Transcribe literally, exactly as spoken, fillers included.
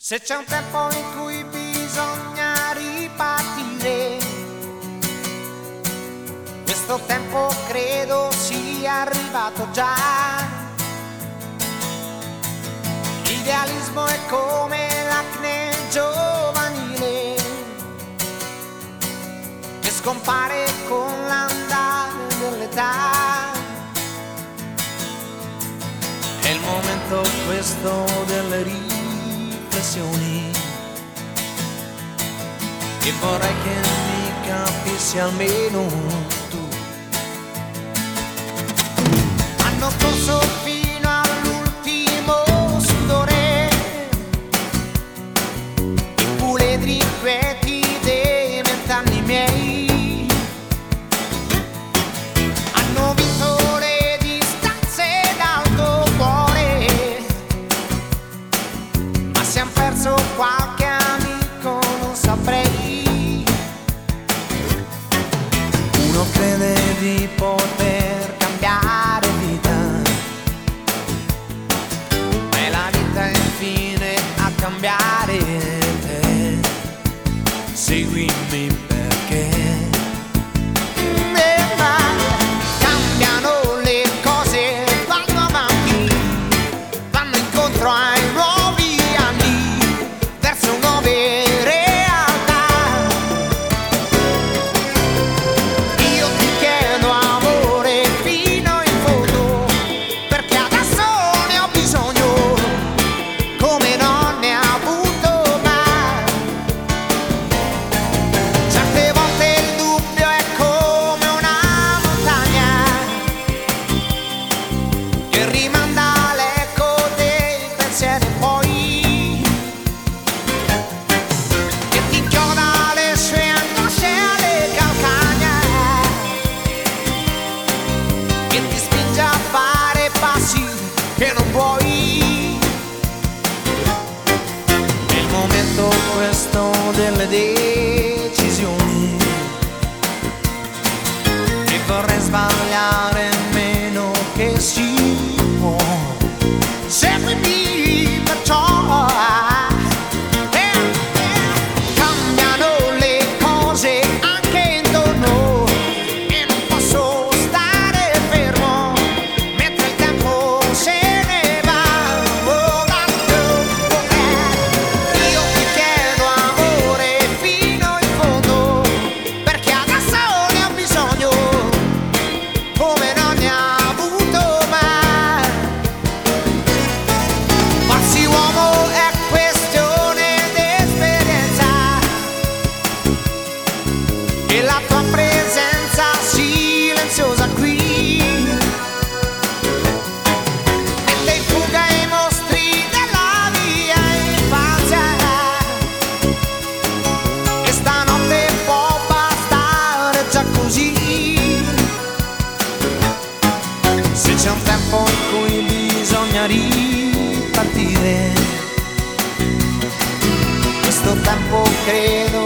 Se c'è un tempo in cui bisogna ripartire, questo tempo credo sia arrivato già. L'idealismo è come l'acne giovanile che scompare con l'andare dell'età. È il momento questo delle riflessioni e vorrei che mi capissi almeno tu. Hanno corso fino all'ultimo sudore i puledri inquieti dei vent'anni miei. Hanno vinto le distanze d'alto cuore, ma si han perso qualche amico, non saprei. Uno crede di poter cambiare vita, ma è la vita infine a cambiare te. Seguimi perché cambiano le cose, vanno avanti, vanno incontro ai nuovi anni, verso nuove realtà. Io ti chiedo amore fino in fondo, perché adesso ne ho bisogno come non ne ha avuto mai. Certe volte il dubbio è come una montagna che rimanda l'eco dei pensieri, poi che ti inchioda le sue angosce alle calcagna, che ti spinge a fare passi che non vuoi. È il momento questo delle decisioni e vorrei sbagliare meno che si può. Seguimi perciò. Eh, eh, cambiano le cose anche intorno e non posso stare fermo mentre il tempo se ne va volando. Eh, io ti chiedo amore fino in fondo, perché adesso ne ho bisogno come non ne ha avuto mai. Farsi uomo è questione d'esperienza e la tua presenza silenziosa qui mette in fuga i mostri della mia infanzia, e stanotte può bastare già così. Se c'è un tempo in cui bisogna ripartire, questo tempo credo